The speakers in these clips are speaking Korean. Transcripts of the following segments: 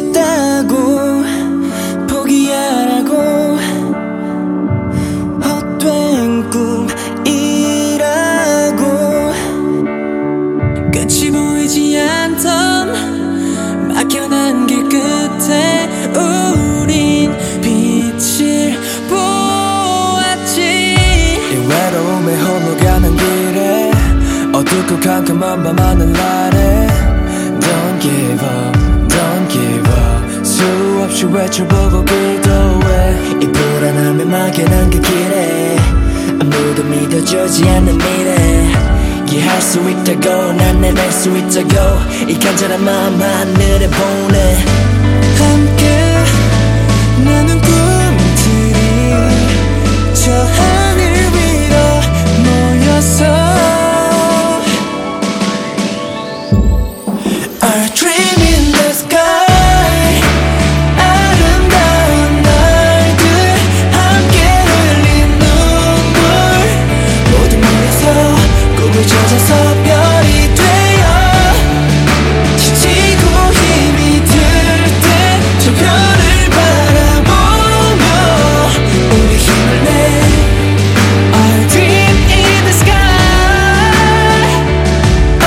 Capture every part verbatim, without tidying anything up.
있다고 포기하라고 헛된 꿈이라고 끝이 보이지 않던 막혀난 길 끝에 우린 빛을 보았지. 이 외로움에 홀로 가는 길에 어둡고 캄캄한 밤하늘 아래 Don't give up, don't give up 수없이 외쳐보고 기도해. 이 불안함에 막연한 그 길에 아무도 믿어주지 않는 미래 이해할 수 있다고 난 내낼 수 있다고 이 간절한 마음 하늘에 보내. 함께 나눈 꿈들이 저 하늘 위로 모여서 Our dream in the sky 아름다운 날들 함께 흘린 눈물 모두 모여서 꿈을 찾아서 별이 되어 지치고 힘이 들 때 저 별을 바라보며 우리 힘을 내. Our dream in the sky oh,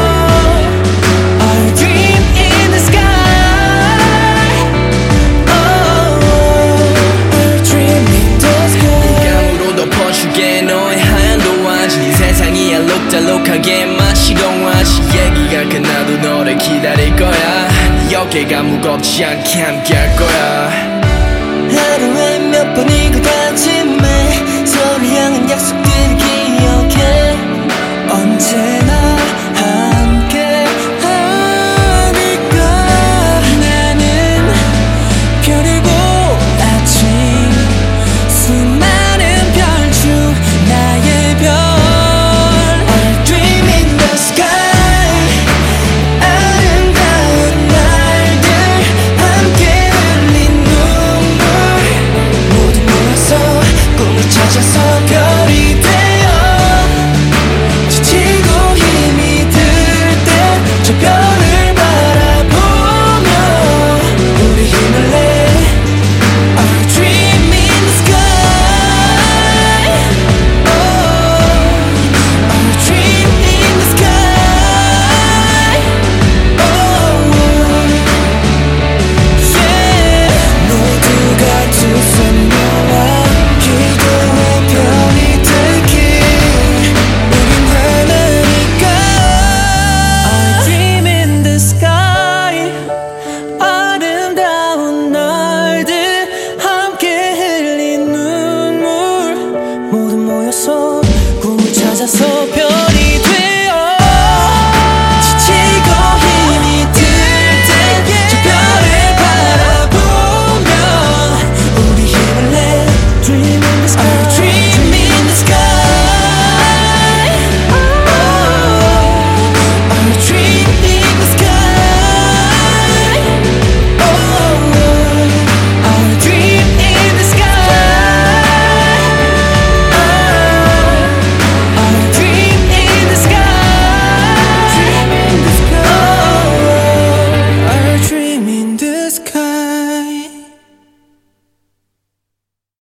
Our dream in the sky oh, Our dream in the sky 감으로 덮어줄게 너의 하얀 도화지 이 세상이 알록달록하게 마치 동화지 얘기가 끝나도 너를 기다릴 거야 네 어깨가 무겁지 않게 함께 할 거야. 하루에 몇 번이고 다짐해 서로 향한 약속들을 기억해 언제나